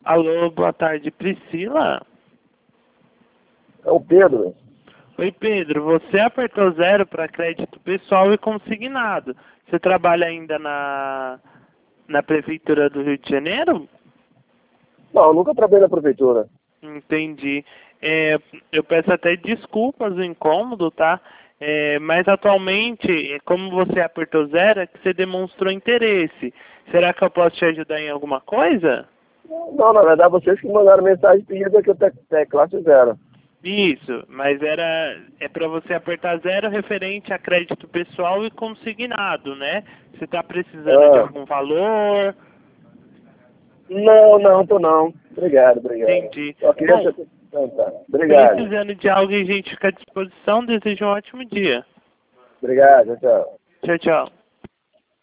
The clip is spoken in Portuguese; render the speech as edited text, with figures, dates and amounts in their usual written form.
Alô, boa tarde, Priscila? É o Pedro. Oi, Pedro, você apertou 0 para crédito pessoal e consignado. Você trabalha ainda na Prefeitura do Rio de Janeiro? Não, eu nunca trabalhei na prefeitura. Entendi. Eu peço até desculpas do incômodo, tá? Mas atualmente, como você apertou 0, é que você demonstrou interesse. Será que eu posso te ajudar em alguma coisa? Não, na verdade, vocês que mandaram mensagem pedindo que eu classe 0. Isso, mas é para você apertar 0 referente a crédito pessoal e consignado, né? Você está precisando de algum valor? Não, tô não. Obrigado. Entendi. Só queria Bom, tá. Obrigado. precisando de algo, a gente fica à disposição. Desejo um ótimo dia. Obrigado, tchau. Tchau, tchau.